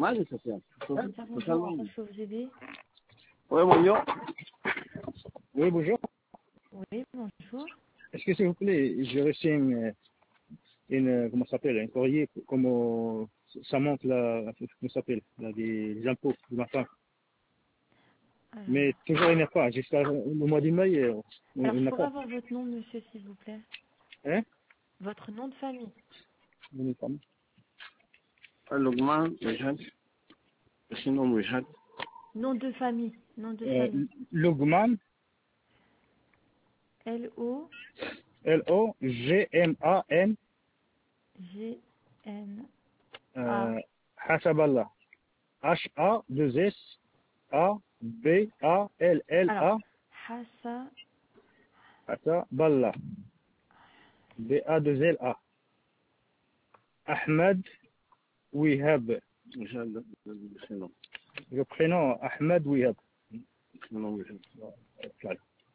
مالي سفيان Bonjour, comment je peux vous aider? Oui, bonjour. Oui, bonjour. Oui, bonjour. Est-ce que, s'il vous plaît, j'ai reçu comment ça s'appelle, un courrier, comment ça monte là, comment ça s'appelle, là, des impôts de ma femme. Alors, Mais toujours, il n'y a pas. Jusqu'à le mois de mai, il alors n'y je a pourrais pas. avoir votre nom, monsieur, s'il vous plaît. Hein? Votre nom de famille. Il n'y a pas. لقمان وجهد شنو وجهد Nom de famille. Nom de famille. Logman, L-O-G-N. Logman, Hasaballah. Alors, Hasaballah. Hassa. Hasaballah. B-A-2-L-A. Ahmed Wihab. وجهد شنو Le prénom Ahmed Wihab. شنو وجهد Voilà.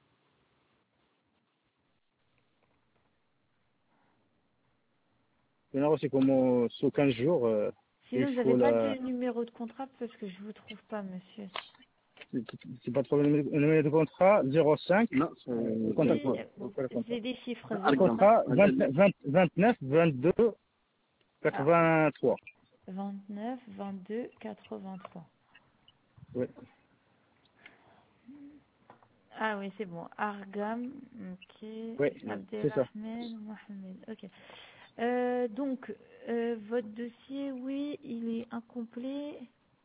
Maintenant, c'est comme sous 15 jours, Sinon, il vous faut n'avez pas la... de numéro de contrat parce que je vous trouve pas, monsieur. C'est pas de problème. Le numéro de contrat 05. لا Le Oui, contrat. j'ai des chiffres. Le contrat 29 22 83. 29, 22, 83. Oui. Ah oui, c'est bon. Argam, ok. Oui, c'est ça. Abdelrahman, Mohamed, ok. Donc, votre dossier, oui, il est incomplet.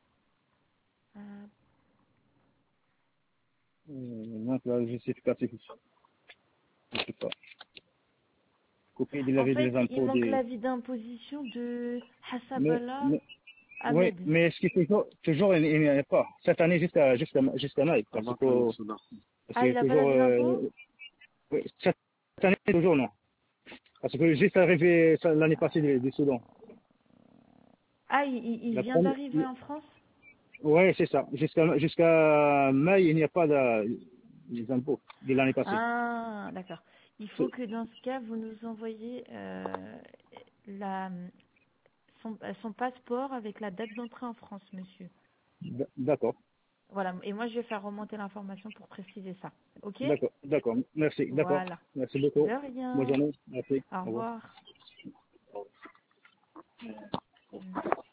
Donc, la justificatif. Je sais pas. Copie de En l'avis fait, des il impôts manque des... l'avis d'imposition de Mais, Hassaballah oui, Ahmed. mais ce qui est toujours il n'y en a pas. Cette année jusqu'à mai. Parce طبعا que الصداع Ah, il n'a pas l'avis d'impôt? oui, cette année, toujours non. Parce que juste arrivé l'année passée du Soudan. Ah, il La vient première, d'arriver en France? ouais, c'est ça. Jusqu'à mai, il n'y a pas les impôts de l'année passée. Ah, d'accord. Il faut que dans ce cas, vous nous envoyiez la, son passeport avec la date d'entrée en France, monsieur. D'accord. Voilà, et moi je vais faire remonter l'information pour préciser ça. Ok? D'accord. Merci. D'accord. Voilà. Merci beaucoup. De rien. Bonne journée. Merci. Au Au revoir. revoir.